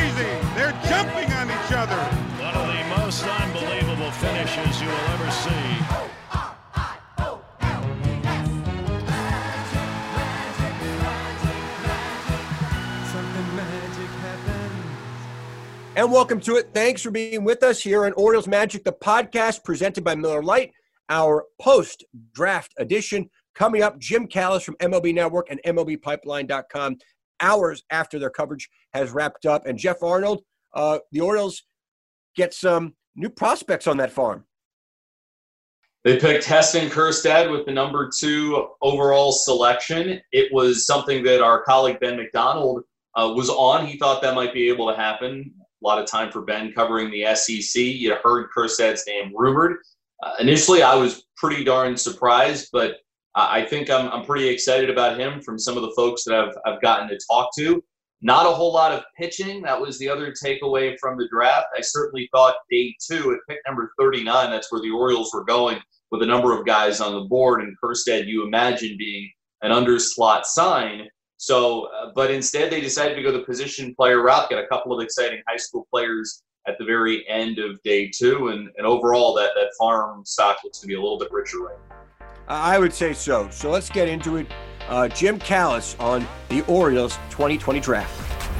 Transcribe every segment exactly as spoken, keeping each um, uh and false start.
amazing. They're jumping on each other. One of the most unbelievable finishes you will ever see. And welcome to it. Thanks for being with us here on Orioles Magic, the podcast presented by Miller Lite, our post-draft edition. Coming up, Jim Callis from M L B Network and M L B Pipeline dot com, hours after their coverage has wrapped up. And Jeff Arnold, uh, the Orioles get some new prospects on that farm. They picked Heston Kjerstad with the number two overall selection. It was something that our colleague Ben McDonald uh, was on. He thought that might be able to happen. A lot of time for Ben covering the S E C. You heard Kjerstad's name rumored. Uh, initially, I was pretty darn surprised, but uh, I think I'm I'm pretty excited about him from some of the folks that I've I've gotten to talk to. Not a whole lot of pitching. That was the other takeaway from the draft. I certainly thought day two at pick number thirty-nine, that's where the Orioles were going with a number of guys on the board, and Kjerstad, you imagine being an underslot sign. So, uh, but instead they decided to go the position player route, get a couple of exciting high school players at the very end of day two, and, and overall that, that farm stock looks to be a little bit richer right now. I would say so. So let's get into it. Uh, Jim Callis on the Orioles twenty twenty draft.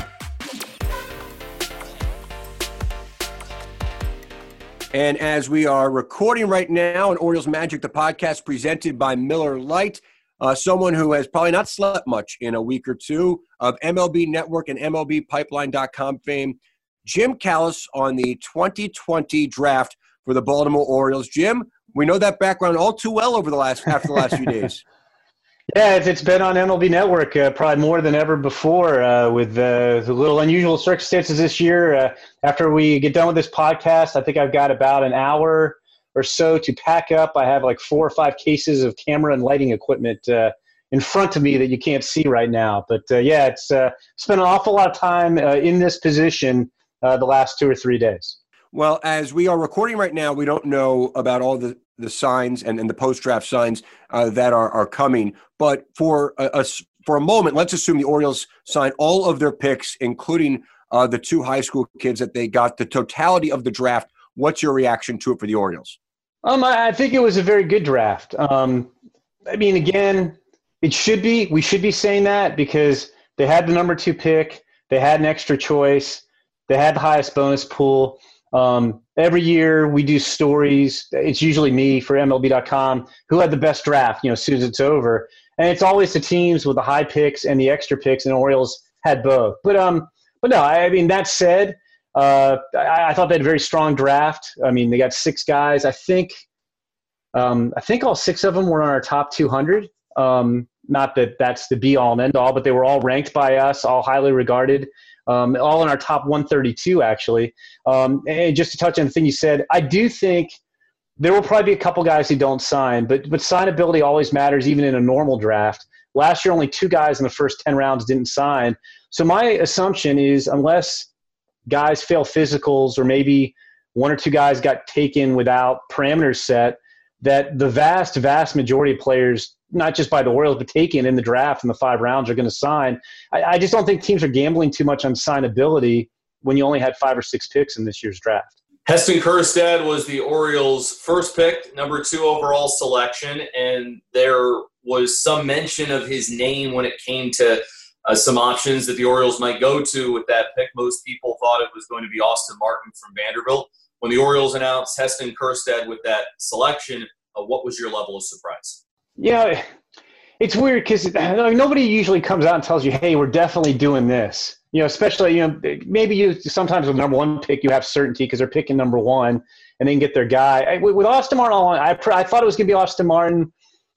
And as we are recording right now on Orioles Magic, the podcast presented by Miller Lite, Uh, someone who has probably not slept much in a week or two of M L B Network and M L B Pipeline dot com fame, Jim Callis on the twenty twenty draft for the Baltimore Orioles. Jim, we know that background all too well over the last after the last few days. Yeah, it's, it's been on M L B Network uh, probably more than ever before uh, with uh, the little unusual circumstances this year. Uh, after we get done with this podcast, I think I've got about an hour or so to pack up. I have like four or five cases of camera and lighting equipment uh, in front of me that you can't see right now. But uh, yeah, it's uh, spent an awful lot of time uh, in this position uh, the last two or three days. Well, as we are recording right now, we don't know about all the, the signs and, and the post-draft signs uh, that are, are coming. But for a, a, for a moment, let's assume the Orioles sign all of their picks, including uh, the two high school kids that they got, the totality of the draft. What's your reaction to it for the Orioles? Um, I think it was a very good draft. Um, I mean, again, it should be. We should be saying that because they had the number two pick. They had an extra choice. They had the highest bonus pool. Um, every year we do stories. It's usually me for M L B dot com who had the best draft, you know, as soon as it's over. And it's always the teams with the high picks and the extra picks, and Orioles had both. But, um, but no, I mean, that said, Uh, I, I thought they had a very strong draft. I mean, they got six guys. I think, um, I think all six of them were on our top two hundred. Um, not that that's the be all and end all, but they were all ranked by us, all highly regarded, um, all in our top one thirty-two actually. Um, and just to touch on the thing you said, I do think there will probably be a couple guys who don't sign, but but signability always matters even in a normal draft. Last year, only two guys in the first ten rounds didn't sign. So my assumption is unless guys fail physicals or maybe one or two guys got taken without parameters set, that the vast, vast majority of players, not just by the Orioles, but taken in the draft in the five rounds are going to sign. I, I just don't think teams are gambling too much on signability when you only had five or six picks in this year's draft. Heston Kjerstad was the Orioles' first pick, number two overall selection, and there was some mention of his name when it came to Uh, some options that the Orioles might go to with that pick. Most people thought it was going to be Austin Martin from Vanderbilt. When the Orioles announced Heston Kjerstad with that selection, uh, what was your level of surprise? Yeah, it's weird because nobody usually comes out and tells you, hey, we're definitely doing this. You know, especially, you know, maybe you sometimes with number one pick, you have certainty because they're picking number one and then get their guy. I, with Austin Martin, I, I thought it was going to be Austin Martin,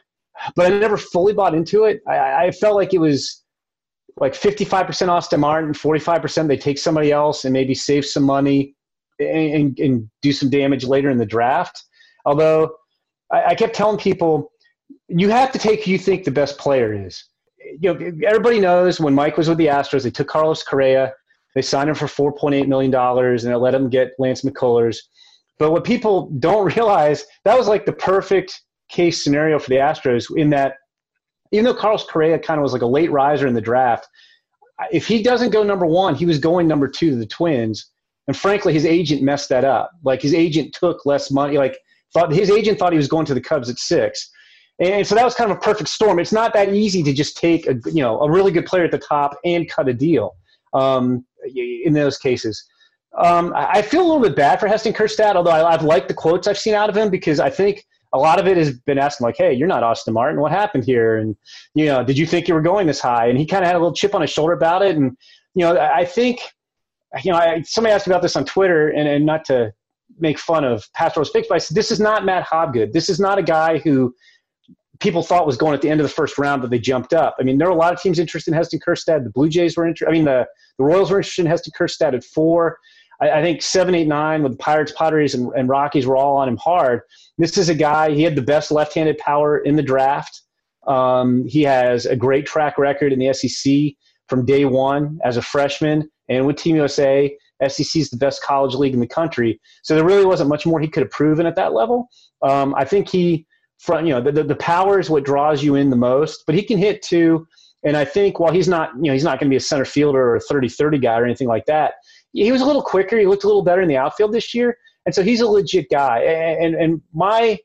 but I never fully bought into it. I, I felt like it was like fifty-five percent Austin Martin, forty-five percent they take somebody else and maybe save some money and, and, and do some damage later in the draft. Although I, I kept telling people, you have to take who you think the best player is. You know, everybody knows when Mike was with the Astros, they took Carlos Correa, they signed him for four point eight million dollars, and they let him get Lance McCullers. But what people don't realize, that was like the perfect case scenario for the Astros in that even though Carlos Correa kind of was like a late riser in the draft, if he doesn't go number one, he was going number two to the Twins. And frankly, his agent messed that up. Like his agent took less money. Like thought his agent thought he was going to the Cubs at six. And so that was kind of a perfect storm. It's not that easy to just take a, you know, a really good player at the top and cut a deal um, in those cases. Um, I feel a little bit bad for Heston Kjerstad, although I, I've liked the quotes I've seen out of him because I think a lot of it has been asking like, hey, you're not Austin Martin. What happened here? And, you know, did you think you were going this high? And he kind of had a little chip on his shoulder about it. And, you know, I think, you know, I, somebody asked me about this on Twitter and, and not to make fun of Pastoral's picks, but I said, this is not Matt Hobgood. This is not a guy who people thought was going at the end of the first round, but they jumped up. I mean, there were a lot of teams interested in Heston Kjerstad. The Blue Jays were interested. I mean, the, the Royals were interested in Heston Kjerstad at four. I, I think seven, eight, nine with the Pirates, Padres, and, and Rockies were all on him hard. This is a guy, he had the best left-handed power in the draft. Um, he has a great track record in the S E C from day one as a freshman. And with Team U S A, S E C is the best college league in the country. So there really wasn't much more he could have proven at that level. Um, I think he – From, you know, the, the the power is what draws you in the most, but he can hit too. And I think while he's not, you know, he's not going to be a center fielder or a thirty thirty guy or anything like that, he was a little quicker. He looked a little better in the outfield this year. And so he's a legit guy. And, and my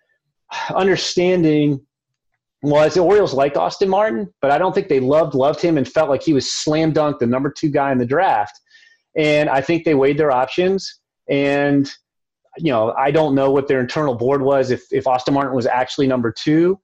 understanding was the Orioles liked Austin Martin, but I don't think they loved, loved him and felt like he was slam dunk, the number two guy in the draft. And I think they weighed their options. And you know, I don't know what their internal board was, if, if Austin Martin was actually number two.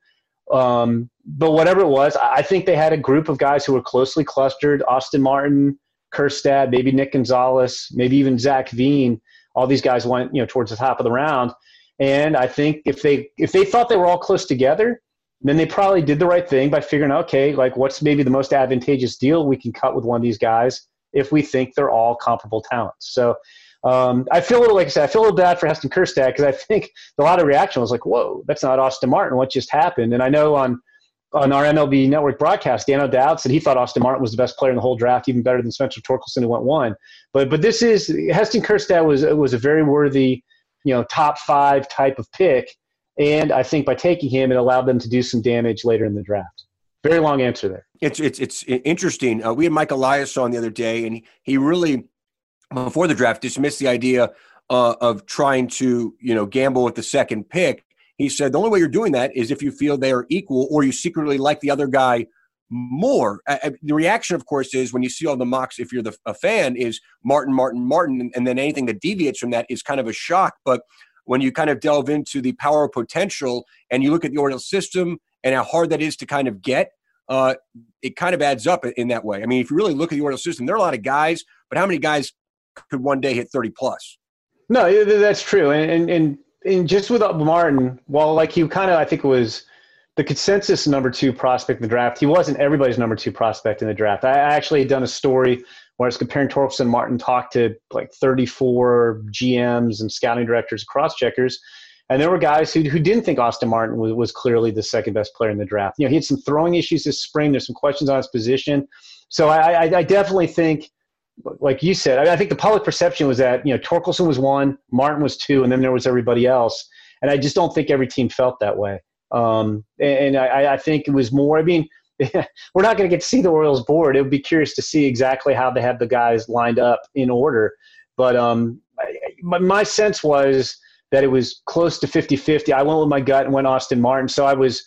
Um, but whatever it was, I think they had a group of guys who were closely clustered. Austin Martin, Kjerstad, maybe Nick Gonzalez, maybe even Zach Veen. All these guys went, you know, towards the top of the round. And I think if they if they thought they were all close together, then they probably did the right thing by figuring, okay, like what's maybe the most advantageous deal we can cut with one of these guys if we think they're all comparable talents. So Um, I feel a little, like I said, I feel a little bad for Heston Kjerstad because I think a lot of reaction was like, whoa, that's not Austin Martin. What just happened? And I know on on our M L B Network broadcast, Dan O'Dowd said he thought Austin Martin was the best player in the whole draft, even better than Spencer Torkelson, who went one. But but this is – Heston Kjerstad was, was a very worthy, you know, top five type of pick. And I think by taking him, it allowed them to do some damage later in the draft. Very long answer there. It's, it's, it's interesting. Uh, we had Mike Elias on the other day, and he, he really – before the draft, dismissed the idea uh, of trying to, you know, gamble with the second pick. He said the only way you're doing that is if you feel they are equal or you secretly like the other guy more. Uh, the reaction, of course, is when you see all the mocks, if you're the, a fan, is Martin, Martin, Martin, and, and then anything that deviates from that is kind of a shock. But when you kind of delve into the power of potential and you look at the Orioles system and how hard that is to kind of get, uh, it kind of adds up in that way. I mean, if you really look at the Orioles system, there are a lot of guys, but how many guys could one day hit thirty plus? No, that's true. And, and, and, and just with Martin, while like he kind of, I think was the consensus number two prospect in the draft, he wasn't everybody's number two prospect in the draft. I actually had done a story where I was comparing Torkelson and Martin, talked to like thirty-four G Ms and scouting directors, cross checkers. And there were guys who, who didn't think Austin Martin was, was clearly the second best player in the draft. You know, he had some throwing issues this spring. There's some questions on his position. So I, I, I definitely think, like you said, I think the public perception was that, you know, Torkelson was one, Martin was two, and then there was everybody else. And I just don't think every team felt that way. Um, and I, I think it was more, I mean, we're not going to get to see the Orioles board. It would be curious to see exactly how they had the guys lined up in order. But um, my, my sense was that it was close to fifty-fifty. I went with my gut and went Austin Martin. So I was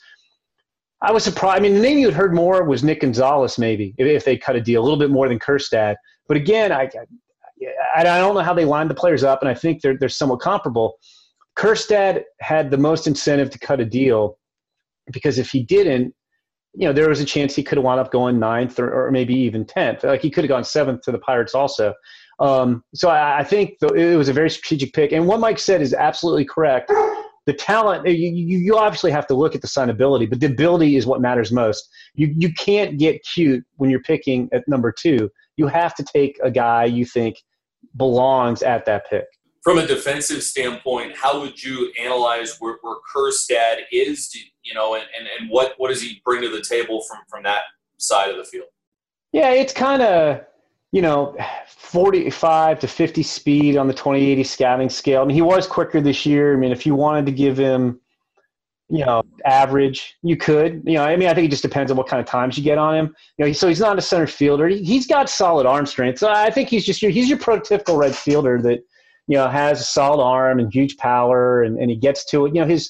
I was surprised. I mean, the name you had heard more was Nick Gonzalez, maybe, if, if they cut a deal, a little bit more than Kjerstad. But again, I, I I don't know how they lined the players up, and I think they're they're somewhat comparable. Kjerstad had the most incentive to cut a deal because if he didn't, you know, there was a chance he could have wound up going ninth or, or maybe even tenth. Like he could have gone seventh to the Pirates also. Um, so I, I think the, it was a very strategic pick. And what Mike said is absolutely correct. The talent, you, you, you obviously have to look at the signability, but the ability is what matters most. You you can't get cute when you're picking at number two. You have to take a guy you think belongs at that pick. From a defensive standpoint, how would you analyze where, where Kjerstad is, do, you know, and, and, and what, what does he bring to the table from, from that side of the field? Yeah, it's kind of, you know, forty-five to fifty speed on the twenty eighty scouting scale. I mean, he was quicker this year. I mean, if you wanted to give him, you know, average. You could, you know, I mean, I think it just depends on what kind of times you get on him. You know, so he's not a center fielder. He's got solid arm strength. So I think he's just your, he's your prototypical right fielder that, you know, has a solid arm and huge power, and, and he gets to it. You know, his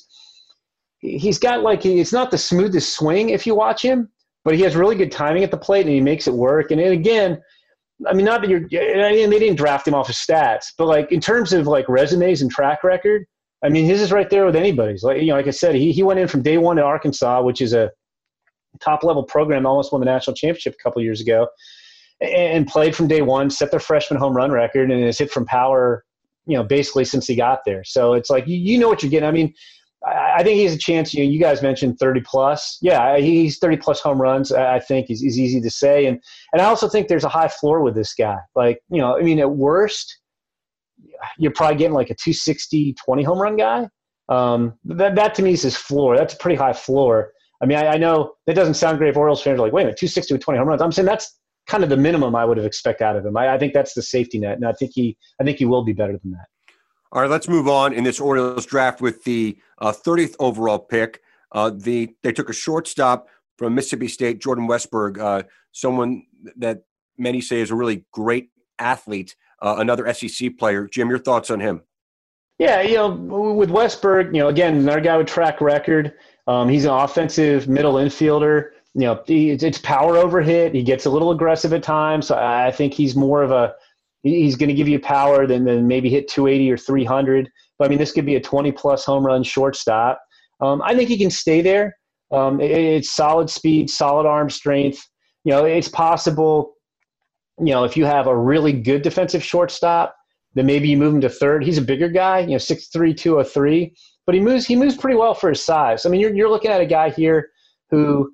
he's got like it's not the smoothest swing if you watch him, but he has really good timing at the plate and he makes it work. And then again, I mean, not that you're, and they didn't draft him off of stats, but like in terms of like resumes and track record, I mean, his is right there with anybody's. Like, you know, like I said, he he went in from day one to Arkansas, which is a top level program, almost won the national championship a couple of years ago, and, and played from day one, set their freshman home run record, and has hit from power, you know, basically since he got there. So it's like, you, you know what you're getting. I mean, I, I think he has a chance. You know, you guys mentioned thirty plus. Yeah, he's thirty plus home runs. I think is, is easy to say. And, and I also think there's a high floor with this guy. Like, you know, I mean, at worst, you're probably getting like a two sixty, twenty home run guy. Um, that, that to me is his floor. That's a pretty high floor. I mean, I, I know that doesn't sound great if Orioles fans are like, wait a minute, two sixty with twenty home runs. I'm saying that's kind of the minimum I would have expected out of him. I, I think that's the safety net, and I think he, I think he will be better than that. All right, let's move on in this Orioles draft with the uh, thirtieth overall pick. Uh, the they took a shortstop from Mississippi State, Jordan Westburg, uh, someone that many say is a really great athlete, uh, another S E C player. Jim, your thoughts on him? Yeah, you know, with Westburg, you know, again, another guy with track record. Um, he's an offensive middle infielder. You know, he, it's power over hit. He gets a little aggressive at times. So I think he's more of a he's going to give you power than, than maybe hit two eighty or three hundred. But, I mean, this could be a twenty-plus home run shortstop. Um, I think he can stay there. Um, it, it's solid speed, solid arm strength. You know, it's possible, you know, if you have a really good defensive shortstop, then maybe you move him to third. He's a bigger guy, you know, six three, two oh three. But he moves he moves pretty well for his size. I mean, you're you're looking at a guy here who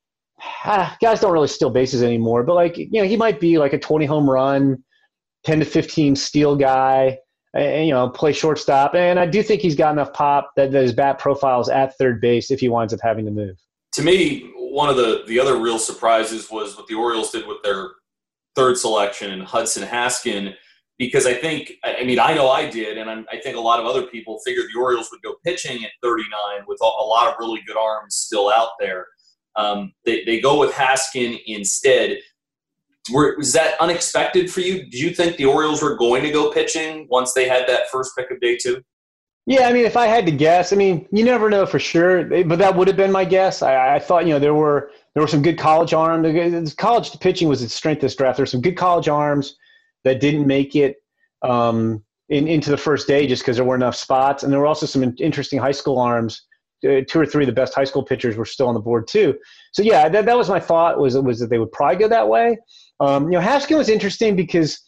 ah, – guys don't really steal bases anymore. But, like, you know, he might be like a twenty home run, ten to fifteen steal guy, and, you know, play shortstop. And I do think he's got enough pop that, that his bat profile is at third base if he winds up having to move. To me, one of the, the other real surprises was what the Orioles did with their third selection in Hudson Haskin, because I think – I mean, I know I did, and I'm, I think a lot of other people figured the Orioles would go pitching at thirty-nine with a, a lot of really good arms still out there. Um, they, they go with Haskin instead. Were, was that unexpected for you? Did you think the Orioles were going to go pitching once they had that first pick of day two? Yeah, I mean, if I had to guess, I mean, you never know for sure, but that would have been my guess. I, I thought, you know, there were there were some good college arms. College pitching was its strength this draft. There were some good college arms that didn't make it um, in, into the first day just because there weren't enough spots. And there were also some interesting high school arms. Uh, two or three of the best high school pitchers were still on the board too. So, yeah, that, that was my thought, was, was that they would probably go that way. Um, you know, Haskin was interesting because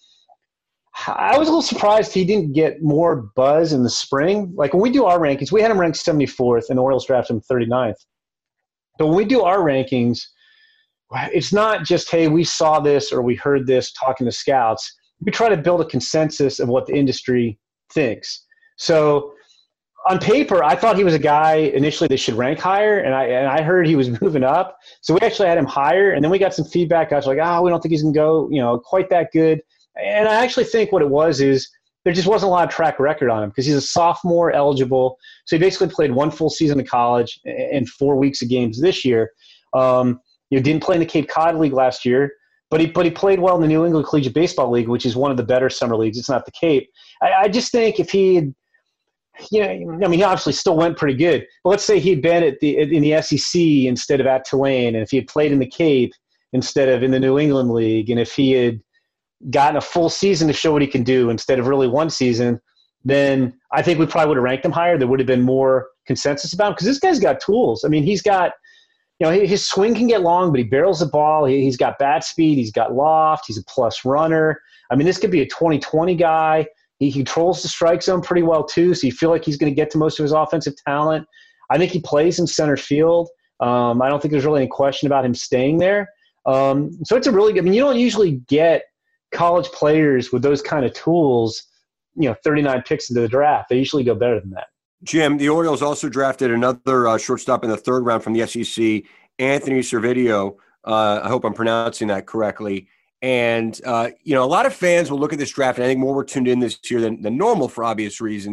I was a little surprised he didn't get more buzz in the spring. Like when we do our rankings, we had him ranked seventy-fourth and the Orioles drafted him thirty-ninth. But when we do our rankings, it's not just, hey, we saw this or we heard this talking to scouts. We try to build a consensus of what the industry thinks. So on paper, I thought he was a guy initially they should rank higher, and I and I heard he was moving up. So we actually had him higher, and then we got some feedback. I was like, oh, we don't think he's going to go, you know, quite that good. And I actually think what it was is there just wasn't a lot of track record on him because he's a sophomore eligible. So he basically played one full season of college and four weeks of games this year. Um, you know, didn't play in the Cape Cod League last year, but he but he played well in the New England Collegiate Baseball League, which is one of the better summer leagues. It's not the Cape. I, I just think if he had, you know, I mean, he obviously still went pretty good. But let's say he'd been at the in the S E C instead of at Tulane, and if he had played in the Cape instead of in the New England League, and if he had gotten a full season to show what he can do instead of really one season, then I think we probably would have ranked him higher. There would have been more consensus about him because this guy's got tools. I mean, he's got, you know, his swing can get long, but he barrels the ball. He, he's got bat speed. He's got loft. He's a plus runner. I mean, this could be a twenty twenty guy. He controls the strike zone pretty well too, so you feel like he's going to get to most of his offensive talent. I think he plays in center field. Um, I don't think there's really any question about him staying there. Um, so it's a really good – I mean, you don't usually get college players with those kind of tools, you know, thirty-nine picks into the draft. They usually go better than that. Jim, the Orioles also drafted another uh, shortstop in the third round from the S E C, Anthony Servideo. Uh, I hope I'm pronouncing that correctly. And, uh, you know, a lot of fans will look at this draft, and I think more were tuned in this year than, than normal for obvious reasons.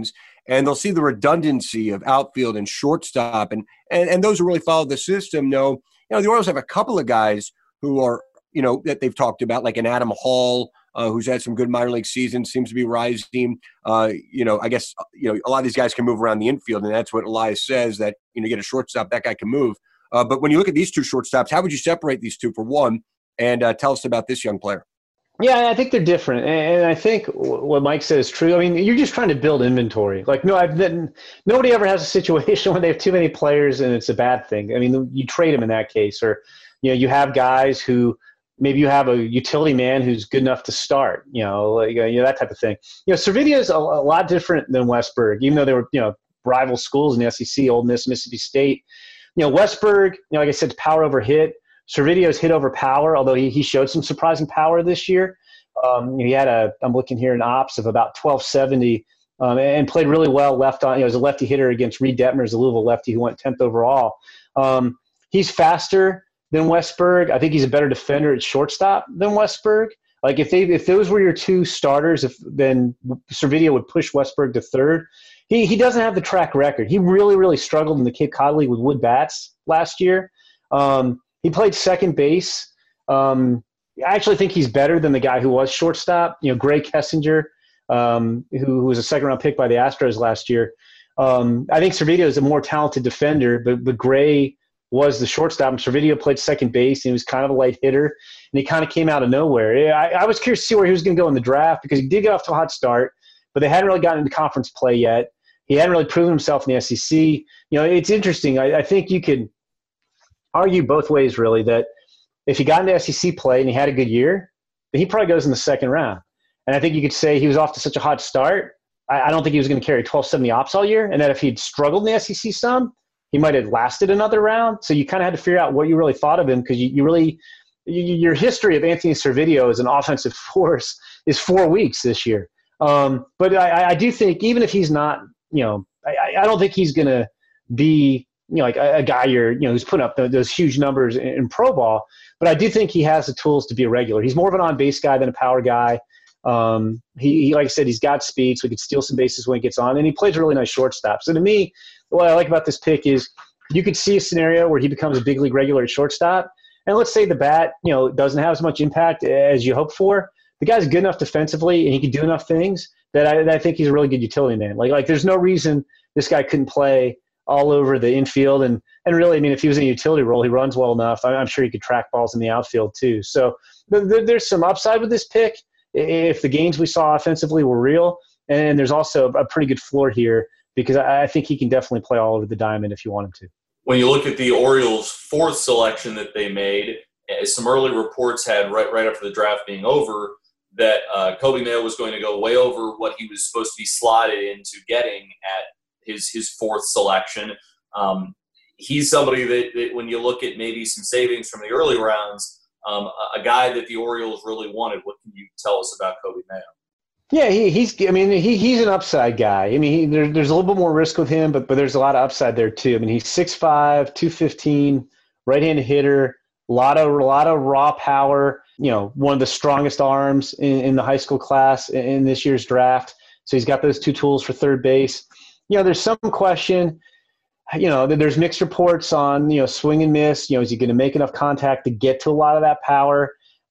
and they'll see the redundancy of outfield and shortstop. And, and, and those who really follow the system know, you know, the Orioles have a couple of guys who are, you know, that they've talked about, like an Adam Hall, uh, who's had some good minor league seasons, seems to be rising. Uh, you know, I guess, you know, a lot of these guys can move around the infield, and that's what Elias says, that, you know, you get a shortstop, that guy can move. Uh, but when you look at these two shortstops, how would you separate these two for one? And uh, tell us about this young player. Yeah, I think they're different, and I think what Mike said is true. I mean, you're just trying to build inventory. Like, no, I've been, nobody ever has a situation where they have too many players and it's a bad thing. I mean, you trade them in that case, or you know, you have guys who maybe you have a utility man who's good enough to start. You know, like, you know that type of thing. You know, Servideo is a, a lot different than Westburg, even though they were you know rival schools in the S E C, Ole Miss, Mississippi State. You know, Westburg, you know, like I said, power over hit. Servidio's hit over power, although he, he showed some surprising power this year. Um, he had a, I'm looking here, an ops of about twelve seventy um, and played really well left on, you know, as a lefty hitter against Reed Detmer, as a Louisville lefty who went tenth overall. Um, he's faster than Westburg. I think he's a better defender at shortstop than Westburg. Like if they, if those were your two starters, if then Servideo would push Westburg to third. He, he doesn't have the track record. He really, really struggled in the Cape Cod League with wood bats last year. Um, He played second base. Um, I actually think he's better than the guy who was shortstop, you know, Gray Kessinger, um, who, who was a second-round pick by the Astros last year. Um, I think Servideo is a more talented defender, but, but Gray was the shortstop, and Servideo played second base, and he was kind of a light hitter, and he kind of came out of nowhere. I, I was curious to see where he was going to go in the draft because he did get off to a hot start, but they hadn't really gotten into conference play yet. He hadn't really proven himself in the S E C. You know, it's interesting. I, I think you could – argue both ways, really, that if he got into S E C play and he had a good year, then he probably goes in the second round. And I think you could say he was off to such a hot start. I, I don't think he was going to carry twelve seventy ops all year, and that if he'd struggled in the S E C some, he might have lasted another round. So you kind of had to figure out what you really thought of him because you, you really you, – your history of Anthony Servideo as an offensive force is four weeks this year. Um, but I, I do think even if he's not – you know, I, I don't think he's going to be – you know, like a, a guy you're, you know, who's putting up the, those huge numbers in, in pro ball, but I do think he has the tools to be a regular. He's more of an on-base guy than a power guy. Um, he, he, like I said, he's got speed, so he can steal some bases when he gets on, and he plays a really nice shortstop. So to me, what I like about this pick is you could see a scenario where he becomes a big league regular at shortstop, and let's say the bat, you know, doesn't have as much impact as you hope for. The guy's good enough defensively, and he can do enough things that I, that I think he's a really good utility man. Like, like there's no reason this guy couldn't play all over the infield. And, and really, I mean, if he was in a utility role, he runs well enough. I'm sure he could track balls in the outfield too. So th- there's some upside with this pick if the gains we saw offensively were real. And there's also a pretty good floor here because I, I think he can definitely play all over the diamond if you want him to. When you look at the Orioles' fourth selection that they made, some early reports had right, right after the draft being over that uh, Coby Mayo was going to go way over what he was supposed to be slotted into getting at his his fourth selection. Um, he's somebody that, that when you look at maybe some savings from the early rounds, um, a, a guy that the Orioles really wanted. What can you tell us about Coby Mayo? Yeah, he, he's. I mean, he he's an upside guy. I mean, he, there, there's a little bit more risk with him, but but there's a lot of upside there too. I mean, he's six five, two fifteen, right-handed hitter, a lot of a lot of raw power. You know, one of the strongest arms in, in the high school class in, in this year's draft. So he's got those two tools for third base. You know, there's some question, you know, there's mixed reports on, you know, swing and miss. You know, is he going to make enough contact to get to a lot of that power?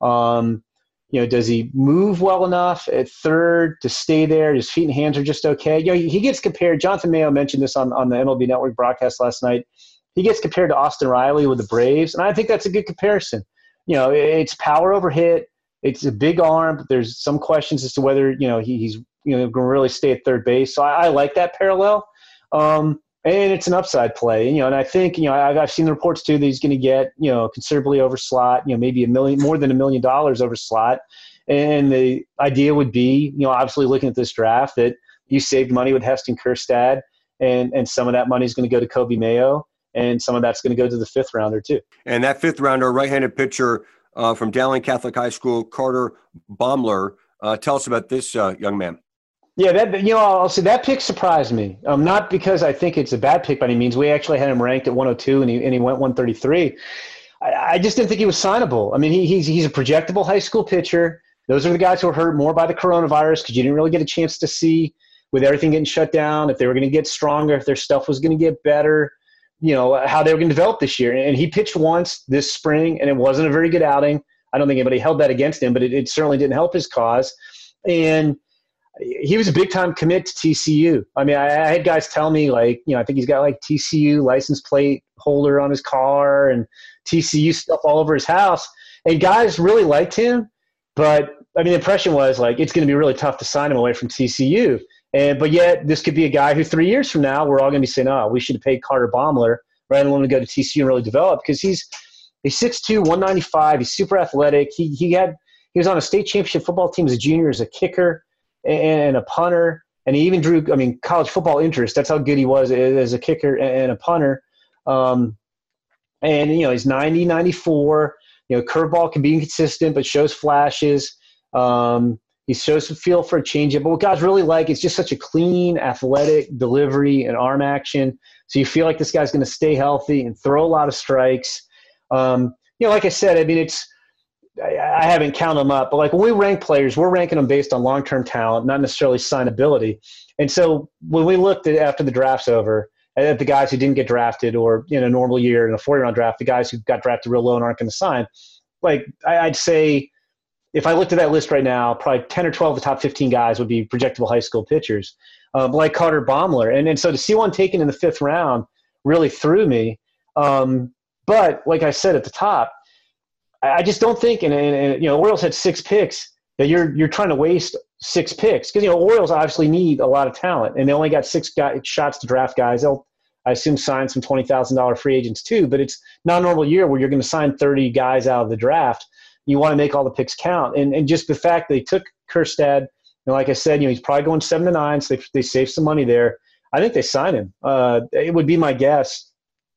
Um, you know, does he move well enough at third to stay there? His feet and hands are just okay. You know, he gets compared. Jonathan Mayo mentioned this on, on the M L B Network broadcast last night. He gets compared to Austin Riley with the Braves, and I think that's a good comparison. You know, it's power over hit. It's a big arm, but there's some questions as to whether, you know, he, he's, you know, going to really stay at third base. So I, I like that parallel. Um, and it's an upside play, you know, and I think, you know, I've, I've seen the reports too that he's going to get, you know, considerably over slot, you know, maybe a million, more than a million dollars over slot. And the idea would be, you know, obviously looking at this draft that you saved money with Heston Kjerstad, and, and some of that money is going to go to Coby Mayo, and some of that's going to go to the fifth rounder too. And that fifth rounder, right-handed pitcher uh, from Dowling Catholic High School, Carter Baumler. Uh, tell us about this uh, young man. Yeah, that, you know, I'll say that pick surprised me. Um, not because I think it's a bad pick by any means. We actually had him ranked at one oh two, and he and he went one thirty-three. I, I just didn't think he was signable. I mean, he, he's he's a projectable high school pitcher. Those are the guys who are hurt more by the coronavirus because you didn't really get a chance to see with everything getting shut down, if they were going to get stronger, if their stuff was going to get better, you know, how they were going to develop this year. And he pitched once this spring, and it wasn't a very good outing. I don't think anybody held that against him, but it, it certainly didn't help his cause. And he was a big-time commit to T C U. I mean, I, I had guys tell me, like, you know, I think he's got, like, T C U license plate holder on his car and T C U stuff all over his house. And guys really liked him. But, I mean, the impression was, like, it's going to be really tough to sign him away from T C U. And But yet this could be a guy who three years from now we're all going to be saying, oh, we should have paid Carter Baumler rather than let him go to T C U and really develop, because he's he's six two, one ninety-five. He's super athletic. He he had he was on a state championship football team as a junior as a kicker and a punter. And he even drew, I mean, college football interest. That's how good he was as a kicker and a punter. Um, and, you know, he's ninety, ninety-four. You know, curveball can be inconsistent, but shows flashes. Um, he shows some feel for a changeup. But what guys really like is just such a clean, athletic delivery and arm action. So you feel like this guy's going to stay healthy and throw a lot of strikes. Um, you know, like I said, I mean, it's I, I haven't counted them up, but like when we rank players, we're ranking them based on long-term talent, not necessarily signability. And so when we looked at after the draft's over at the guys who didn't get drafted, or in a normal year in a four-year-round draft, the guys who got drafted real low and aren't going to sign, like I, I'd say if I looked at that list right now, probably ten or twelve of the top fifteen guys would be projectable high school pitchers, um, like Carter Baumler. And, and so to see one taken in the fifth round really threw me. Um, but like I said at the top, I, I just don't think, and, and, and you know, Orioles had six picks, that you're you're trying to waste six picks, because you know Orioles obviously need a lot of talent, and they only got six guy, shots to draft guys. They'll, I assume, sign some twenty thousand dollars free agents too. But it's not a normal year where you're going to sign thirty guys out of the draft. You want to make all the picks count, and and just the fact they took Kjerstad, you know, like I said, you know, he's probably going seven to nine, so they they save some money there. I think they sign him. Uh, it would be my guess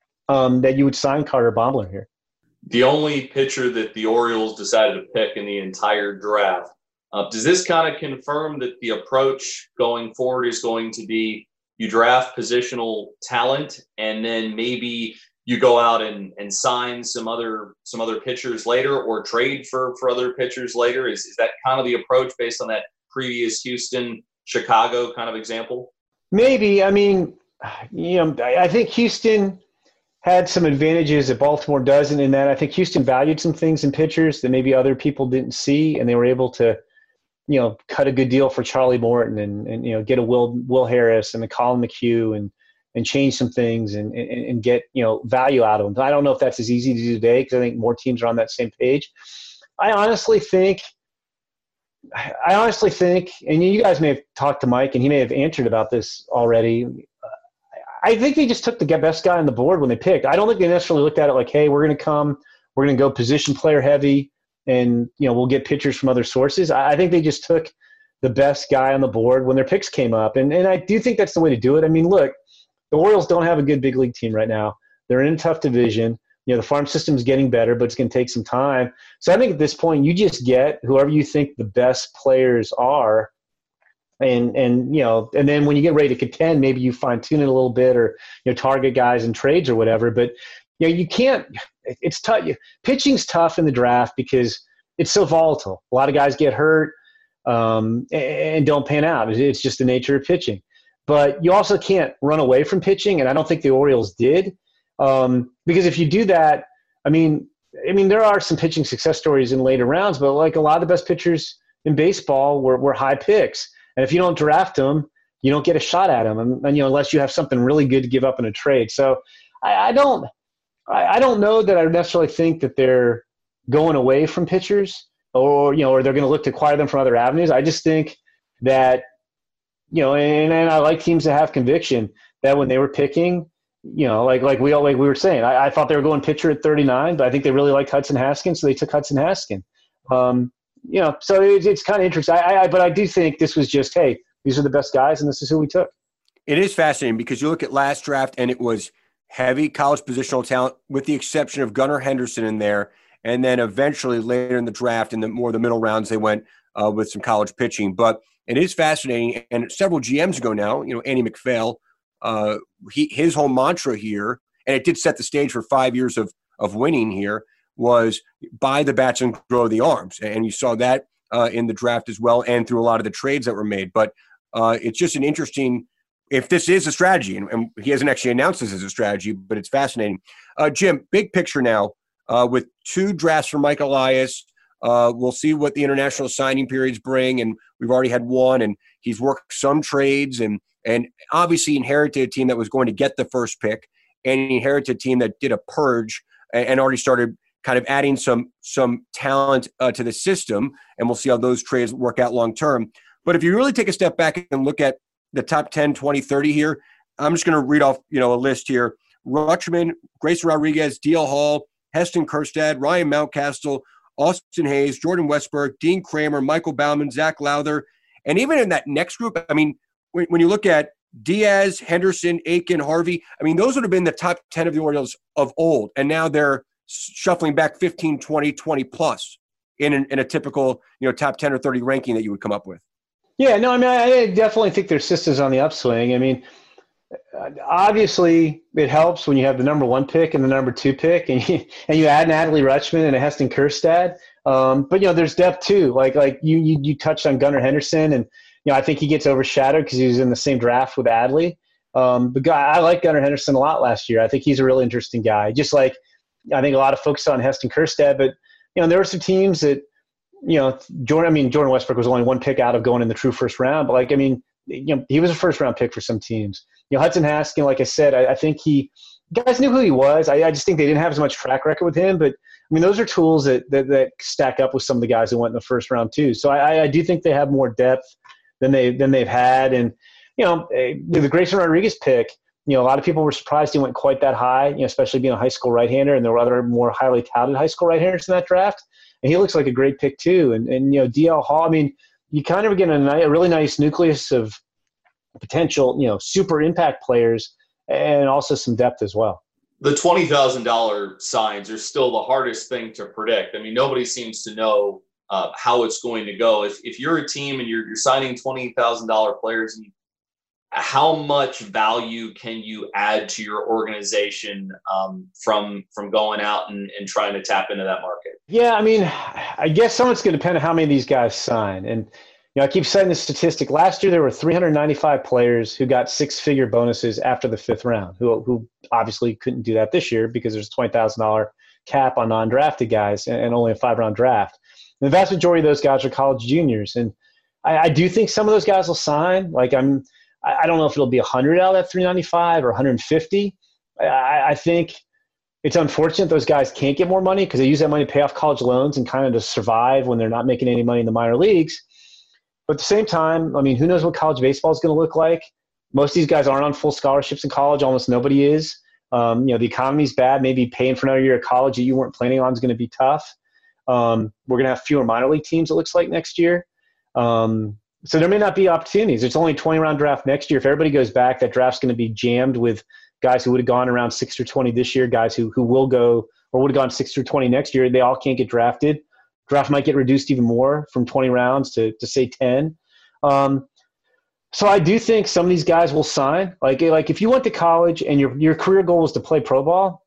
um, that you would sign Carter Baumler here. The only pitcher that the Orioles decided to pick in the entire draft. Uh, does this kind of confirm that the approach going forward is going to be you draft positional talent and then maybe you go out and, and sign some other some other pitchers later, or trade for, for other pitchers later? Is, is that kind of the approach based on that previous Houston, Chicago kind of example? Maybe. I mean, you know, I think Houston had some advantages that Baltimore doesn't, in that I think Houston valued some things in pitchers that maybe other people didn't see, and they were able to, you know, cut a good deal for Charlie Morton and, and you know, get a Will Will Harris and a Colin McHugh and and change some things and, and, and get, you know, value out of them. But I don't know if that's as easy to do today, because I think more teams are on that same page. I honestly think I honestly think, and you guys may have talked to Mike and he may have answered about this already, I think they just took the best guy on the board when they picked. I don't think they necessarily looked at it like, hey, we're going to come, we're going to go position player heavy, and, you know, we'll get pitchers from other sources. I think they just took the best guy on the board when their picks came up. And and I do think that's the way to do it. I mean, look, the Orioles don't have a good big league team right now. They're in a tough division. You know, the farm system is getting better, but it's going to take some time. So I think at this point, you just get whoever you think the best players are. And, and you know, and then when you get ready to contend, maybe you fine tune it a little bit, or, you know, target guys in trades or whatever. But, you know, you can't – it's tough. Pitching's tough in the draft because it's so volatile. A lot of guys get hurt um, and don't pan out. It's just the nature of pitching. But you also can't run away from pitching, and I don't think the Orioles did. Um, because if you do that, I mean, I mean, there are some pitching success stories in later rounds, but like a lot of the best pitchers in baseball were, were high picks. And if you don't draft them, you don't get a shot at them, and, and you know, unless you have something really good to give up in a trade. So I, I don't, I, I don't know that I necessarily think that they're going away from pitchers, or you know, or they're going to look to acquire them from other avenues. I just think that, you know, and, and I like teams that have conviction that when they were picking, you know, like like we all like we were saying, I, I thought they were going pitcher at thirty-nine, but I think they really liked Hudson Haskins, so they took Hudson Haskins. Um, you know, so it, it's kind of interesting. I, I, but I do think this was just, hey, these are the best guys, and this is who we took. It is fascinating because you look at last draft, and it was heavy college positional talent, with the exception of Gunnar Henderson in there, and then eventually later in the draft, in the more the middle rounds, they went uh, with some college pitching. But it is fascinating, and several G Ms ago now, you know, Andy MacPhail, uh, he his whole mantra here, and it did set the stage for five years of of winning here, was buy the bats and grow the arms. And you saw that uh, in the draft as well, and through a lot of the trades that were made. But Uh, it's just an interesting, if this is a strategy, and, and he hasn't actually announced this as a strategy, but it's fascinating. Uh, Jim, big picture now uh, with two drafts for Mike Elias. Uh, we'll see what the international signing periods bring, and we've already had one, and he's worked some trades, and and obviously inherited a team that was going to get the first pick, and he inherited a team that did a purge and, and already started kind of adding some some talent uh, to the system, and we'll see how those trades work out long term. But if you really take a step back and look at the top ten, twenty, thirty here, I'm just going to read off you know a list here: Rutschman, Grayson Rodriguez, D L Hall, Heston Kjerstad, Ryan Mountcastle, Austin Hayes, Jordan Westberg, Dean Kramer, Michael Bauman, Zach Lowther. And even in that next group, I mean, when, when you look at Diaz, Henderson, Aiken, Harvey, I mean, those would have been the top ten of the Orioles of old. And now they're shuffling back fifteen, twenty, twenty plus in, an, in a typical, you know, top ten or thirty ranking that you would come up with. Yeah, no, I mean, I definitely think their system's on the upswing. I mean, obviously it helps when you have the number one pick and the number two pick, and you, and you add Natalie Rutschman and a Heston Kjerstad. Um, but, you know, there's depth too. Like like you you, you touched on Gunnar Henderson, and, you know, I think he gets overshadowed because he was in the same draft with Adley. Um, the guy, I like Gunnar Henderson a lot last year. I think he's a really interesting guy. Just like I think a lot of focus on Heston Kjerstad, but, you know, there were some teams that, you know, Jordan, I mean, Jordan Westbrook was only one pick out of going in the true first round, but like, I mean, you know, he was a first round pick for some teams. You know, Hudson Haskin, like I said, I, I think he guys knew who he was. I, I just think they didn't have as much track record with him, but I mean, those are tools that, that, that stack up with some of the guys that went in the first round too. So I, I do think they have more depth than they, than they've had. And, you know, the Grayson Rodriguez pick, you know, a lot of people were surprised he went quite that high, you know, especially being a high school right-hander, and there were other more highly touted high school right-handers in that draft. And he looks like a great pick too. And, and you know, D L Hall, I mean, you kind of get a, a really nice nucleus of potential, you know, super impact players, and also some depth as well. The twenty thousand dollars signs are still the hardest thing to predict. I mean, nobody seems to know uh, how it's going to go. If if you're a team and you're, you're signing twenty thousand dollars players, and how much value can you add to your organization um, from from going out and, and trying to tap into that market? Yeah, I mean, I guess some of it's going to depend on how many of these guys sign. And, you know, I keep citing this statistic. Last year, there were three hundred ninety-five players who got six-figure bonuses after the fifth round, who who obviously couldn't do that this year because there's a twenty thousand dollars cap on non-drafted guys and only a five-round draft. And the vast majority of those guys are college juniors. And I, I do think some of those guys will sign. Like, I'm – I don't know if it'll be one hundred out of that three ninety-five or one hundred fifty. I, I think it's unfortunate those guys can't get more money because they use that money to pay off college loans and kind of to survive when they're not making any money in the minor leagues. But at the same time, I mean, who knows what college baseball is going to look like? Most of these guys aren't on full scholarships in college. Almost nobody is. Um, you know, the economy's bad. Maybe paying for another year of college that you weren't planning on is going to be tough. Um, we're going to have fewer minor league teams, it looks like, next year. Um, So there may not be opportunities. It's only a twenty-round draft next year. If everybody goes back, that draft's going to be jammed with guys who would have gone around six through twenty this year, guys who who will go or would have gone six through twenty next year. They all can't get drafted. Draft might get reduced even more from twenty rounds to, to say ten. Um, so I do think some of these guys will sign. Like, like if you went to college and your your career goal was to play pro ball,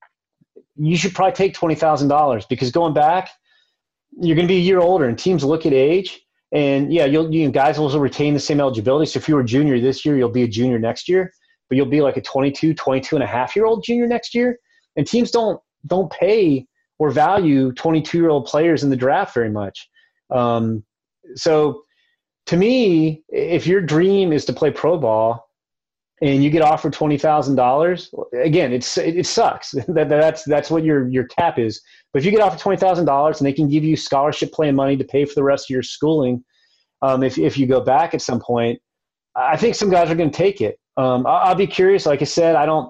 you should probably take twenty thousand dollars because going back, you're going to be a year older and teams look at age. And, yeah, you'll you guys will retain the same eligibility. So if you were a junior this year, you'll be a junior next year. But you'll be like a twenty-two, twenty-two and a half year old junior next year. And teams don't don't pay or value twenty-two-year-old players in the draft very much. Um, so to me, if your dream is to play pro ball and you get offered twenty thousand dollars, again, it's it, it sucks. that, that's that's what your your cap is. But if you get offered twenty thousand dollars and they can give you scholarship playing money to pay for the rest of your schooling, um, if if you go back at some point, I think some guys are going to take it. Um, I'll, I'll be curious. Like I said, I don't.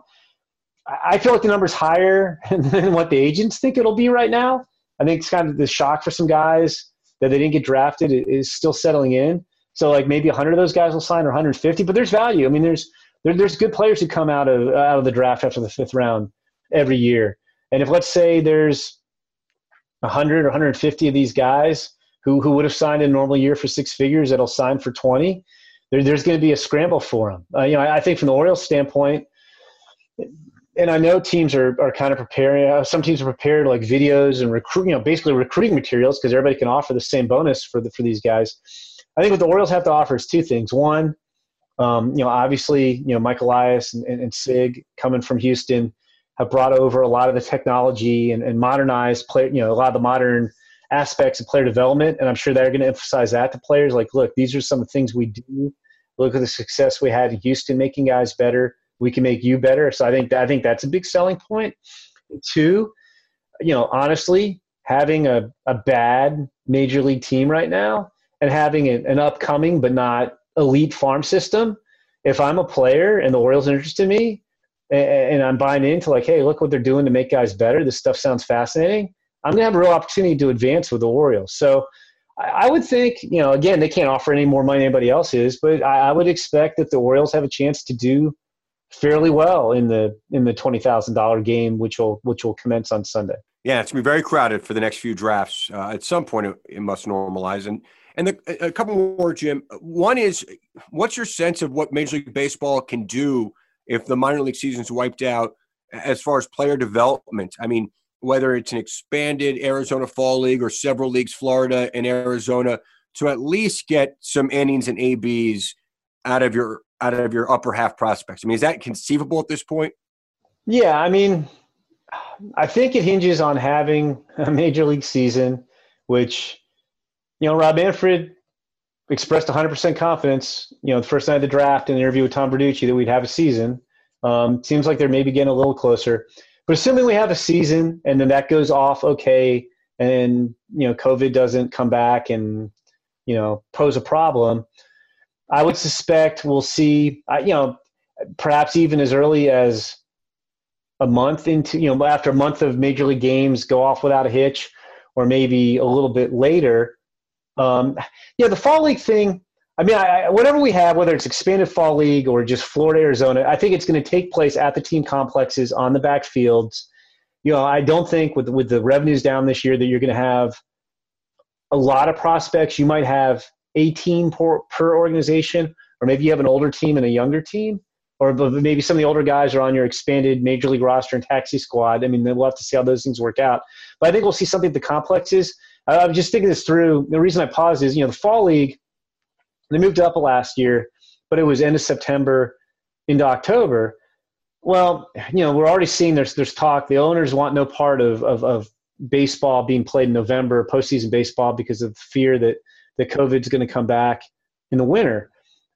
I feel like the number's higher than what the agents think it'll be right now. I think it's kind of the shock for some guys that they didn't get drafted is still settling in. So like maybe one hundred of those guys will sign or one hundred fifty, but there's value. I mean, there's there, there's good players who come out of out of the draft after the fifth round every year. And if let's say there's one hundred or one hundred fifty of these guys who, who would have signed in a normal year for six figures that'll sign for twenty, there, there's going to be a scramble for them. Uh, you know, I, I think from the Orioles standpoint, and I know teams are, are kind of preparing. Uh, some teams are prepared like videos and recruit, you know, basically recruiting materials because everybody can offer the same bonus for the, for these guys. I think what the Orioles have to offer is two things. One, um, you know, obviously, you know, Mike Elias and, and, and Sig coming from Houston have brought over a lot of the technology and, and modernized play, you know, a lot of the modern aspects of player development. And I'm sure they're going to emphasize that to players. Like, look, these are some of the things we do. Look at the success we had in Houston, making guys better. We can make you better. So I think that, I think that's a big selling point. Two, you know, honestly, having a, a bad major league team right now and having an, an upcoming but not elite farm system, if I'm a player and the Orioles are interested in me and, and I'm buying into like, hey, look what they're doing to make guys better, this stuff sounds fascinating, I'm going to have a real opportunity to advance with the Orioles. So I, I would think, you know, again, they can't offer any more money than anybody else is, but I, I would expect that the Orioles have a chance to do fairly well in the in the twenty thousand dollars game, which will which will commence on Sunday. Yeah, it's going to be very crowded for the next few drafts. Uh, at some point, it, it must normalize. And and the, a couple more, Jim. One is, what's your sense of what Major League Baseball can do if the minor league season's wiped out as far as player development? I mean, whether it's an expanded Arizona Fall League or several leagues, Florida and Arizona, to at least get some innings and A Bs out of your out of your upper half prospects. I mean, is that conceivable at this point? Yeah, I mean, I think it hinges on having a major league season, which, you know, Rob Manfred expressed one hundred percent confidence, you know, the first night of the draft in the interview with Tom Verducci that we'd have a season. Um, seems like they're maybe getting a little closer. But assuming we have a season and then that goes off okay, and, you know, COVID doesn't come back and, you know, pose a problem, I would suspect we'll see, you know, perhaps even as early as a month into, you know, after a month of major league games go off without a hitch, or maybe a little bit later. Um, yeah, the fall league thing, I mean, I, whatever we have, whether it's expanded fall league or just Florida, Arizona, I think it's going to take place at the team complexes on the backfields. You know, I don't think with, with the revenues down this year that you're going to have a lot of prospects. You might have eighteen per, per organization, or maybe you have an older team and a younger team, or maybe some of the older guys are on your expanded major league roster and taxi squad. I mean, we'll have to see how those things work out. But I think we'll see something at the complexes. I, I'm just thinking this through. The reason I paused is, you know, the fall league, they moved up last year, but it was end of September into October. Well, you know, we're already seeing there's there's talk. The owners want no part of of, of baseball being played in November, postseason baseball, because of fear that that COVID's going to come back in the winter.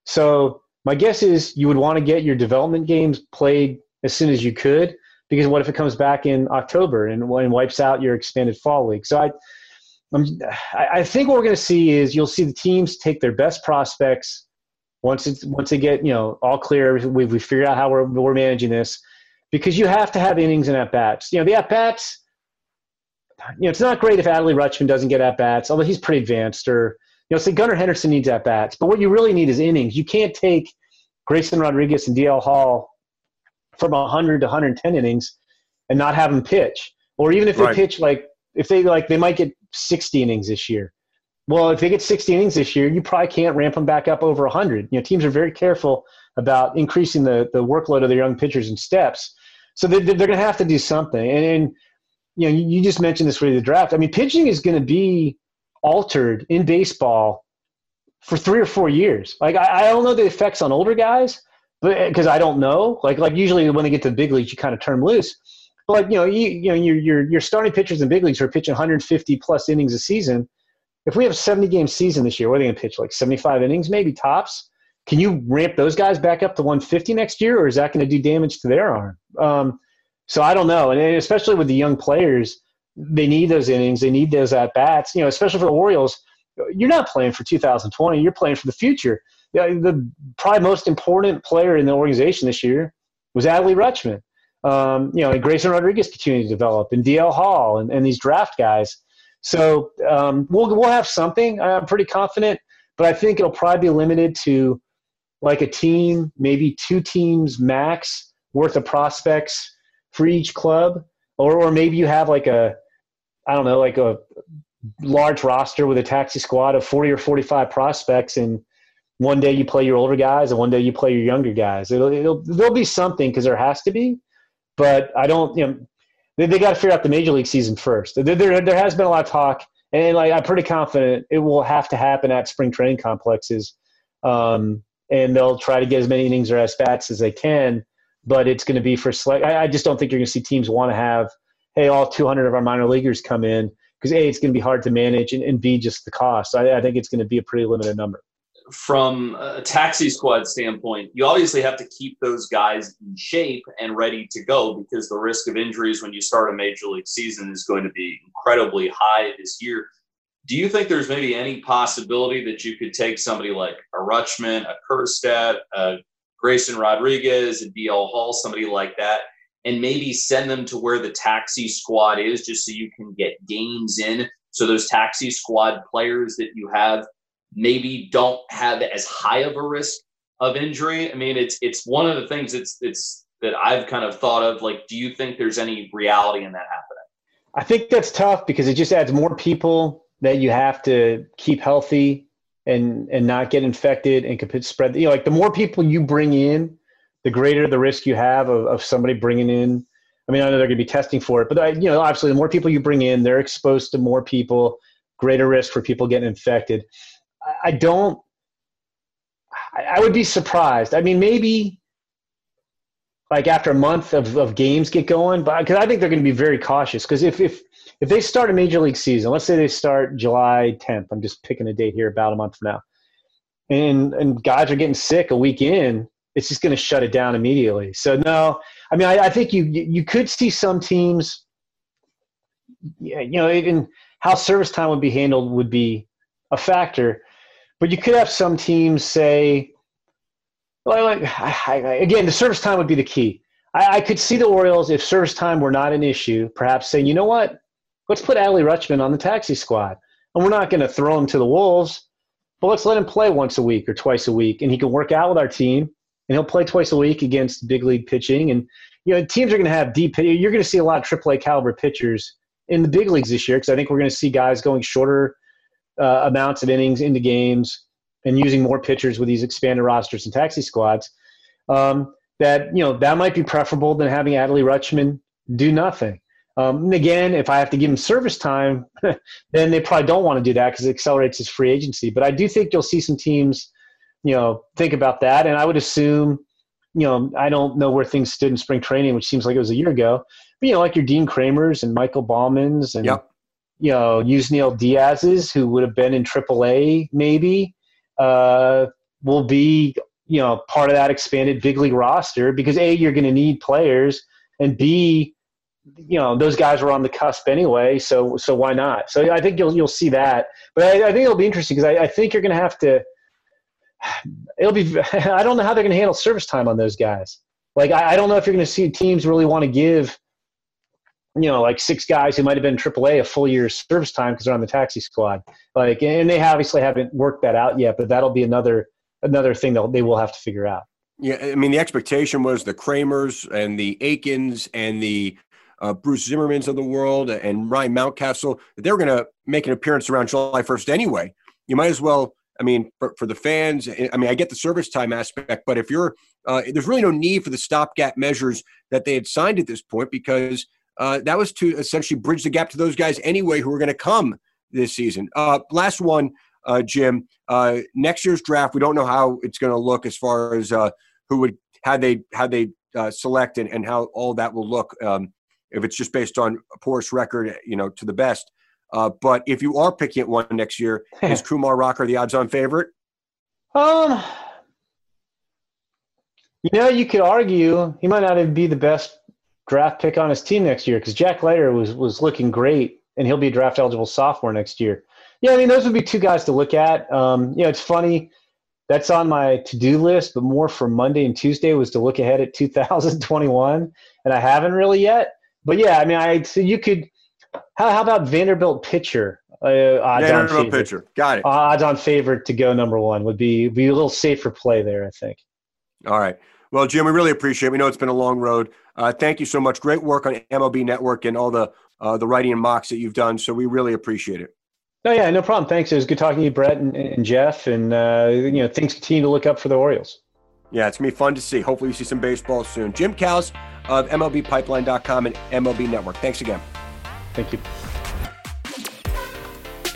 So my guess is you would want to get your development games played as soon as you could, because what if it comes back in October and, and wipes out your expanded fall league? So I, I'm, I think what we're going to see is you'll see the teams take their best prospects once it's once they get, you know, all clear. We we figured out how we're we're managing this, because you have to have innings and at bats. You know, the at bats. You know, it's not great if Adley Rutschman doesn't get at bats, although he's pretty advanced, or, you know, say Gunnar Henderson needs at bats. But what you really need is innings. You can't take Grayson Rodriguez and D L Hall from one hundred to one hundred ten innings and not have them pitch. Or even if they right. pitch, like, if they like, they might get sixty innings this year. Well, if they get sixty innings this year, you probably can't ramp them back up over one hundred. You know, teams are very careful about increasing the, the workload of their young pitchers in steps. So they, they're going to have to do something. And, and you know, you just mentioned this for the draft. I mean, pitching is going to be altered in baseball for three or four years. Like, I, I don't know the effects on older guys, but because I don't know. Like, like usually when they get to the big leagues, you kind of turn loose. But like, you know, you, you know, your your your starting pitchers in big leagues who are pitching one hundred fifty plus innings a season. If we have a seventy game season this year, what are they going to pitch? Like seventy-five innings, maybe tops. Can you ramp those guys back up to one fifty next year, or is that going to do damage to their arm? Um, So I don't know. And especially with the young players, they need those innings. They need those at-bats. You know, especially for the Orioles, you're not playing for two thousand twenty. You're playing for the future. You know, the probably most important player in the organization this year was Adley Rutschman. Um, you know, and Grayson Rodriguez continuing to develop, and D L Hall, and, and these draft guys. So um, we'll we'll have something. I'm pretty confident, but I think it'll probably be limited to like a team, maybe two teams max worth of prospects for each club, or or maybe you have like a, I don't know, like a large roster with a taxi squad of forty or forty-five prospects, and one day you play your older guys and one day you play your younger guys. It'll, it'll there'll be something, because there has to be, but I don't, you know, they, they got to figure out the major league season first. There, there there has been a lot of talk, And like I'm pretty confident it will have to happen at spring training complexes, um, and they'll try to get as many innings or at bats as they can. But it's going to be for select. I, I just don't think you're going to see teams want to have, hey, all two hundred of our minor leaguers come in because A, it's going to be hard to manage, and, and B, just the cost. I, I think it's going to be a pretty limited number. From a taxi squad standpoint, you obviously have to keep those guys in shape and ready to go because the risk of injuries when you start a major league season is going to be incredibly high this year. Do you think there's maybe any possibility that you could take somebody like a Rutschman, a Kjerstad, a Grayson Rodriguez, a D L Hall, somebody like that, and maybe send them to where the taxi squad is just so you can get games in so those taxi squad players that you have maybe don't have as high of a risk of injury? I mean, it's it's one of the things it's it's that I've kind of thought of. Like, do you think there's any reality in that happening? I think that's tough because it just adds more people that you have to keep healthy and and not get infected and could spread. You know, like the more people you bring in, the greater the risk you have of, of somebody bringing in. I mean, I know they're going to be testing for it, but I, you know, obviously, the more people you bring in, they're exposed to more people, greater risk for people getting infected. I don't – I would be surprised. I mean, maybe like after a month of, of games get going, but because I think they're going to be very cautious because if, if if they start a major league season, let's say they start July tenth, I'm just picking a date here about a month from now, and, and guys are getting sick a week in, it's just going to shut it down immediately. So, no, I mean, I, I think you you could see some teams – you know, even how service time would be handled would be a factor. But you could have some teams say, well, like, I, I, again, the service time would be the key. I, I could see the Orioles, if service time were not an issue, perhaps saying, you know what, let's put Adley Rutschman on the taxi squad. And we're not going to throw him to the Wolves, but let's let him play once a week or twice a week. And he can work out with our team, and he'll play twice a week against big league pitching. And, you know, teams are going to have deep – you're going to see a lot of triple A caliber pitchers in the big leagues this year because I think we're going to see guys going shorter – Uh, amounts of innings into games and using more pitchers with these expanded rosters and taxi squads, um, that, you know, that might be preferable than having Adley Rutschman do nothing. Um, and again, if I have to give him service time, then they probably don't want to do that because it accelerates his free agency. But I do think you'll see some teams, you know, think about that. And I would assume, you know, I don't know where things stood in spring training, which seems like it was a year ago, but, you know, like your Dean Kramers and Michael Baumanns and, yep. you know, Yusniel Diaz's, who would have been in triple A maybe, uh, will be, you know, part of that expanded big league roster because, A, you're going to need players, and B, you know, those guys were on the cusp anyway, so so why not? So I think you'll you'll see that. But I, I think it'll be interesting because I, I think you're going to have to – it'll be – I don't know how they're going to handle service time on those guys. Like, I, I don't know if you're going to see teams really want to give – you know, like six guys who might have been triple A a full year's service time because they're on the taxi squad. Like, and they obviously haven't worked that out yet, but that'll be another another thing that they will have to figure out. Yeah, I mean, the expectation was the Kramers and the Aikens and the uh, Bruce Zimmermans of the world and Ryan Mountcastle, they were going to make an appearance around July first anyway. You might as well, I mean, for, for the fans, I mean, I get the service time aspect, but if you're uh, – there's really no need for the stopgap measures that they had signed at this point because – Uh, that was to essentially bridge the gap to those guys anyway who are going to come this season. Uh, last one, uh, Jim. Uh, next year's draft, we don't know how it's going to look as far as uh, who would how they how they uh, select and, and how all that will look. Um, if it's just based on a poorest record, you know, to the best. Uh, but if you are picking at one next year, is Kumar Rocker the odds-on favorite? Um, you know, you could argue he might not even be the best draft pick on his team next year because Jack Leiter was was looking great, and he'll be a draft eligible sophomore next year. Yeah, I mean, those would be two guys to look at. Um, you know, it's funny. That's on my to-do list, but more for Monday and Tuesday was to look ahead at two thousand twenty-one, and I haven't really yet. But yeah, I mean, I so you could. How, how about Vanderbilt pitcher? Uh, odds Vanderbilt on favorite. pitcher, got it. Uh, odds on favorite to go number one would be be a little safer play there, I think. All right. Well, Jim, we really appreciate it. We know it's been a long road. Uh, thank you so much. Great work on M L B Network and all the uh, the writing and mocks that you've done. So we really appreciate it. Oh, yeah, no problem. Thanks. It was good talking to you, Brett and, and Jeff. And, uh, you know, things continue to look up for the Orioles. Yeah, it's going to be fun to see. Hopefully we see some baseball soon. Jim Callis of M L B Pipeline dot com and M L B Network. Thanks again. Thank you.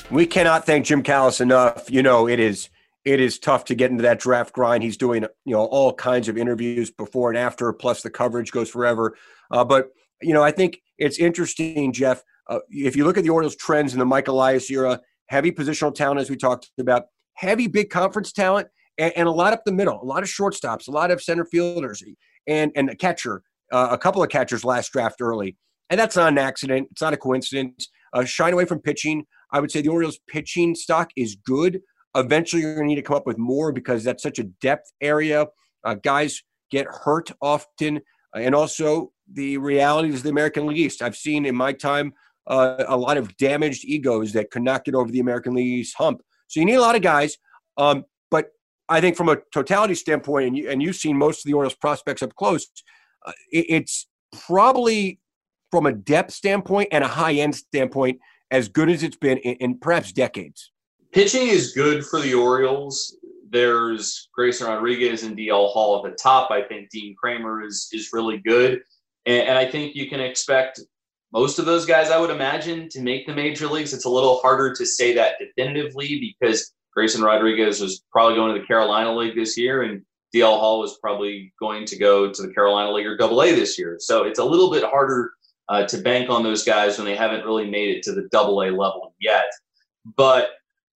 We cannot thank Jim Callis enough. You know, it is it is tough to get into that draft grind. He's doing, you know, all kinds of interviews before and after, plus the coverage goes forever. Uh, but, you know, I think it's interesting, Jeff, uh, if you look at the Orioles trends in the Mike Elias era, heavy positional talent, as we talked about, heavy big conference talent, and, and a lot up the middle, a lot of shortstops, a lot of center fielders, and, and a catcher, uh, a couple of catchers last draft early. And that's not an accident. It's not a coincidence. Uh, shying away from pitching, I would say the Orioles pitching stock is good. Eventually, you're going to need to come up with more because that's such a depth area. Uh, guys get hurt often. And also the realities of the American League East. I've seen in my time uh, a lot of damaged egos that could not get over the American League East hump. So you need a lot of guys. Um, but I think from a totality standpoint, and, you, and you've seen most of the Orioles prospects up close, uh, it, it's probably from a depth standpoint and a high-end standpoint as good as it's been in, in perhaps decades. Pitching is good for the Orioles. There's Grayson Rodriguez and D L Hall at the top. I think Dean Kramer is is really good. And, and I think you can expect most of those guys, I would imagine, to make the major leagues. It's a little harder to say that definitively because Grayson Rodriguez was probably going to the Carolina League this year, and D L Hall was probably going to go to the Carolina League or Double A this year. So it's a little bit harder uh, to bank on those guys when they haven't really made it to the Double A level yet. But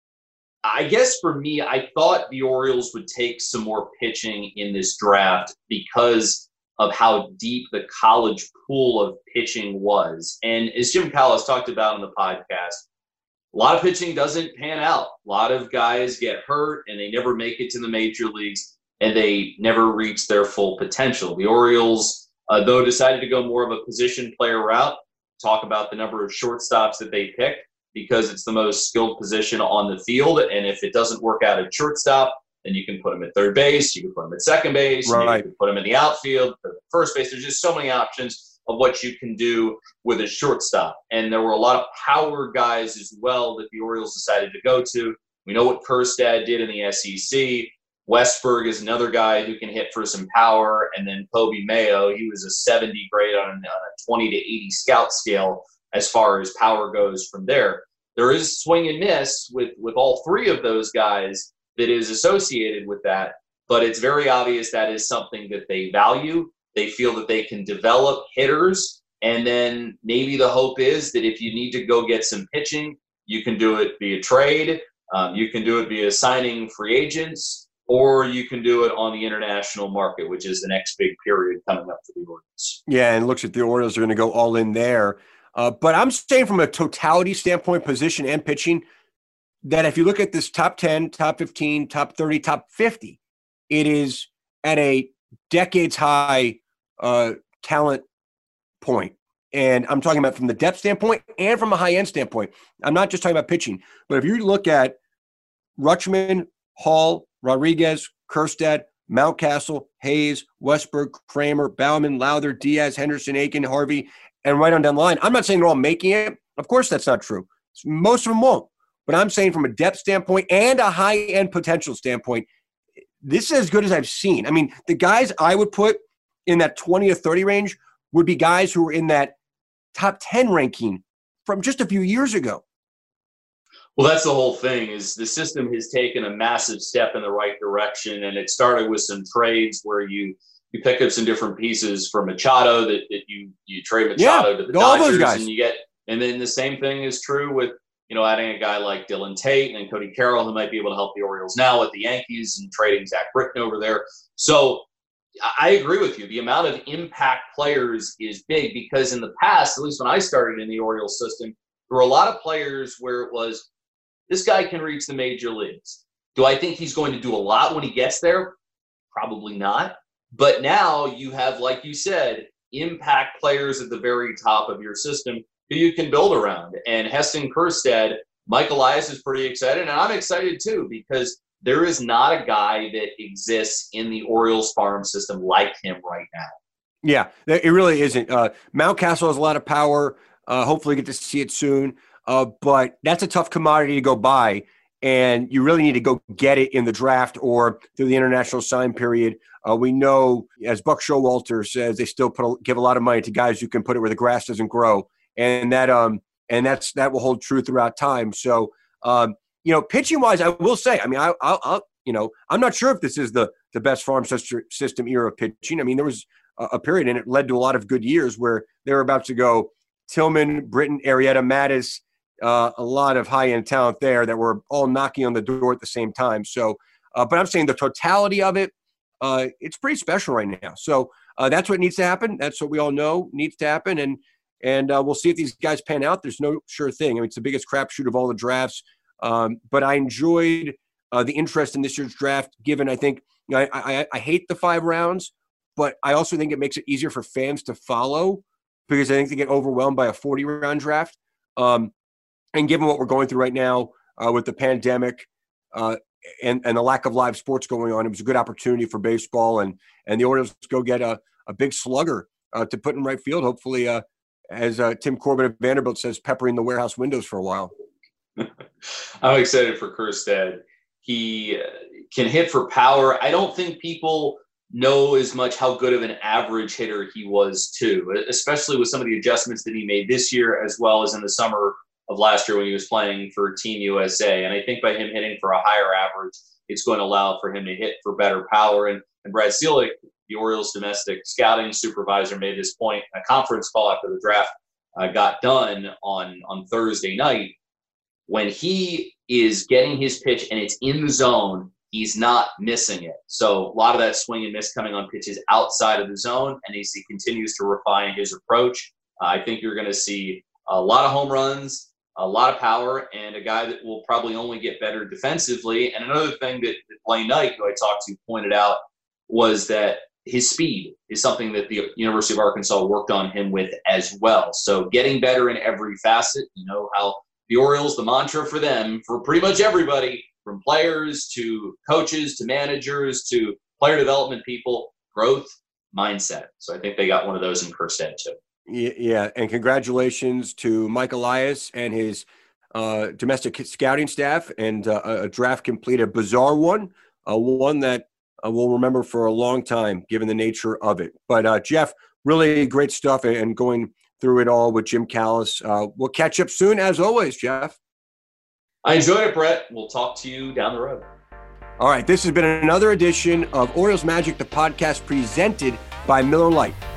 I guess for me, I thought the Orioles would take some more pitching in this draft because of how deep the college pool of pitching was. And as Jim Callis talked about on the podcast, a lot of pitching doesn't pan out. A lot of guys get hurt and they never make it to the major leagues and they never reach their full potential. The Orioles, uh, though, decided to go more of a position player route, talk about the number of shortstops that they picked, because it's the most skilled position on the field. And if it doesn't work out at shortstop, then you can put him at third base, you can put him at second base, right. You can put him in the outfield, first base. There's just so many options of what you can do with a shortstop. And there were a lot of power guys as well that the Orioles decided to go to. We know what Kjerstad did in the S E C. Westberg is another guy who can hit for some power. And then Kobe Mayo, he was a seventy grade on a twenty to eighty scout scale as far as power goes from there. There is swing and miss with, with all three of those guys that is associated with that, but it's very obvious that is something that they value. They feel that they can develop hitters, and then maybe the hope is that if you need to go get some pitching, you can do it via trade, um, you can do it via signing free agents, or you can do it on the international market, which is the next big period coming up for the Orioles. Yeah, and it looks like the Orioles are going to go all in there. Uh, but I'm saying from a totality standpoint, position and pitching, that if you look at this top ten, top fifteen, top thirty, top fifty, it is at a decades high uh, talent point. And I'm talking about from the depth standpoint and from a high end standpoint. I'm not just talking about pitching, but if you look at Rutschman, Hall, Rodriguez, Kjerstad, Mountcastle, Hayes, Westberg, Kramer, Baumann, Lowther, Diaz, Henderson, Aiken, Harvey, and right on down the line. I'm not saying they're all making it. Of course, that's not true. Most of them won't. But I'm saying from a depth standpoint and a high-end potential standpoint, this is as good as I've seen. I mean, the guys I would put in that twenty to thirty range would be guys who were in that top ten ranking from just a few years ago. Well, that's the whole thing, is the system has taken a massive step in the right direction, and it started with some trades where you you pick up some different pieces for Machado that, that you you trade Machado yeah, to the all Dodgers, those guys. and you get, and then the same thing is true with, you know, adding a guy like Dylan Tate and Cody Carroll, who might be able to help the Orioles now with the Yankees, and trading Zach Britton over there. So I agree with you. The amount of impact players is big, because in the past, at least when I started in the Orioles system, there were a lot of players where it was, this guy can reach the major leagues. Do I think he's going to do a lot when he gets there? Probably not. But now you have, like you said, impact players at the very top of your system who you can build around. And Heston Kjerstad, Mike Elias is pretty excited, and I'm excited too, because there is not a guy that exists in the Orioles farm system like him right now. Yeah, it really isn't. Uh, Mountcastle has a lot of power. Uh, hopefully get to see it soon. Uh, but that's a tough commodity to go buy, and you really need to go get it in the draft or through the international sign period. Uh, we know, as Buck Showalter says, they still put a, give a lot of money to guys who can put it where the grass doesn't grow, and that um and that's that will hold true throughout time. So Um, you know, pitching wise, I will say, I mean, I, I'll, I'll, you know, I'm not sure if this is the the best farm system era of pitching. I mean, there was a, a period, and it led to a lot of good years where they were about to go Tillman, Britton, Arrieta, Mattis, uh, a lot of high-end talent there that were all knocking on the door at the same time. So, uh, but I'm saying the totality of it, uh, it's pretty special right now. So uh, that's what needs to happen. That's what we all know needs to happen. And and uh, we'll see if these guys pan out. There's no sure thing. I mean, it's the biggest crapshoot of all the drafts. Um, but I enjoyed uh, the interest in this year's draft, given I think you know, I, I, I hate the five rounds, but I also think it makes it easier for fans to follow because I think they get overwhelmed by a forty-round draft. Um, and given what we're going through right now uh, with the pandemic uh, and, and the lack of live sports going on, it was a good opportunity for baseball. And, and the Orioles go get a, a big slugger uh, to put in right field, hopefully, uh, as uh, Tim Corbin of Vanderbilt says, peppering the warehouse windows for a while. I'm excited for Kjerstad. He uh, can hit for power. I don't think people know as much how good of an average hitter he was, too, especially with some of the adjustments that he made this year as well as in the summer of last year when he was playing for Team U S A. And I think by him hitting for a higher average, it's going to allow for him to hit for better power. And, and Brad Ciolek, the Orioles domestic scouting supervisor, made this point in a conference call after the draft uh, got done on, on Thursday night. When he is getting his pitch and it's in the zone, he's not missing it. So a lot of that swing and miss coming on pitches outside of the zone, and as he continues to refine his approach, uh, I think you're going to see a lot of home runs, a lot of power, and a guy that will probably only get better defensively. And another thing that, that Blaine Knight, who I talked to, pointed out was that his speed is something that the University of Arkansas worked on him with as well. So getting better in every facet. You know how the Orioles, the mantra for them, for pretty much everybody, from players to coaches to managers to player development people, growth mindset. So I think they got one of those in Kjerstad too. Yeah, and congratulations to Mike Elias and his uh, domestic scouting staff, and uh, a draft complete, a bizarre one, uh, one that uh, we'll remember for a long time, given the nature of it. But uh, Jeff, really great stuff, and going through it all with Jim Callis. Uh, we'll catch up soon, as always, Jeff. I enjoyed it, Brett. We'll talk to you down the road. All right, this has been another edition of Orioles Magic, the podcast presented by Miller Lite.